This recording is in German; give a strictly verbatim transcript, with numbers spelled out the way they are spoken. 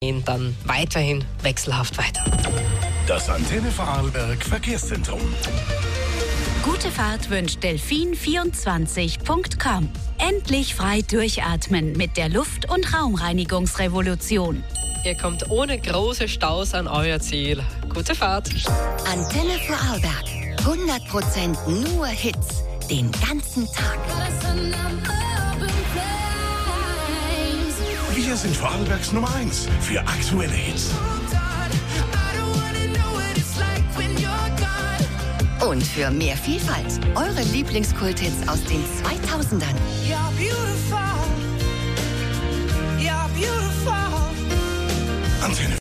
gehen dann weiterhin wechselhaft weiter. Das Antenne Vorarlberg Verkehrszentrum. Gute Fahrt wünscht Delfin vierundzwanzig Punkt com. Endlich frei durchatmen mit der Luft- und Raumreinigungsrevolution. Ihr kommt ohne große Staus an euer Ziel. Gute Fahrt. Antenne Vorarlberg. hundert Prozent nur Hits. Den ganzen Tag. Wir sind Vorarlbergs Nummer eins für aktuelle Hits. Und für mehr Vielfalt. Eure Lieblingskulthits aus den zweitausendern. Antenne